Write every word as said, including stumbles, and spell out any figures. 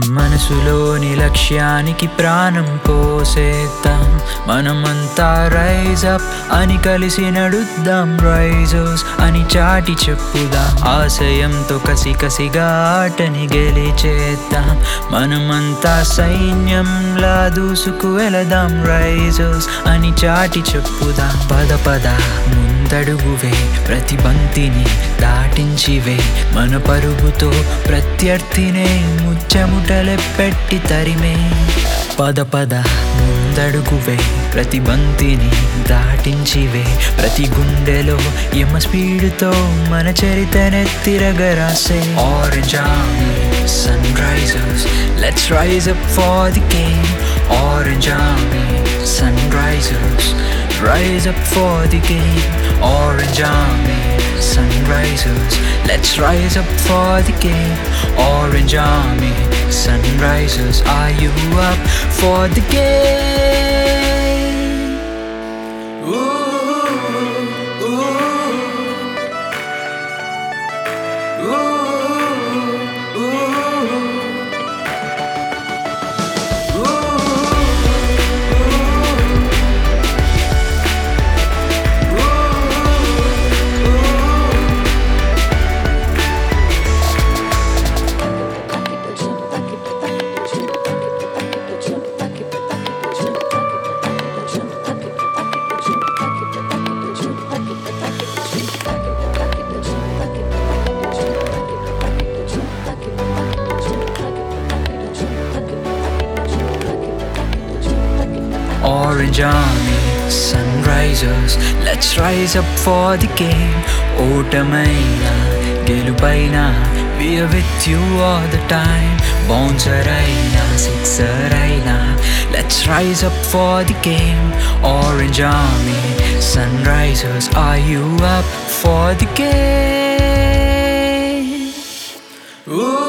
మనసులోని లక్ష్యానికి ప్రాణం పోసేద్దాం. మనమంతా రైజ్ అప్ అని కలిసి నడుద్దాం. రైజర్స్ అని చాటి చెప్పుదాం. ఆశయంతో కసి కసిగా ఆటని గెలిచేద్దాం. మనమంతా సైన్యంలా దూసుకు వెళదాం. రైజర్స్ అని చాటి చెప్పుదాం. పద పద ముందడుగువే, ప్రతి బంతిని దాటించివే. మన పరుగుతో ప్రత్యర్థినే ముచ్చముటలే పెట్టి తరిమే. పద పద ముందడుగువే, ప్రతి బంతిని దాటించివే. ప్రతి గుండెలో యమ స్పీడుతో మన చరితనే తిరగరాసే. Orange Army, Sunrisers, let's rise up for the game. Orange Army, Sunrisers, rise up for the game. Orange Army, Sunrisers, let's rise up for the game. Orange Army, Sunrisers, are you up for the game? Ooh, ooh, ooh, ooh. Orange Army, Sunrisers, let's rise up for the game. ఓటమైనా గెలుపైనా, we are with you all the time. Bouncer అయినా sixer అయినా, let's rise up for the game. Orange Army, Sunrisers, are you up for the game? Ooh.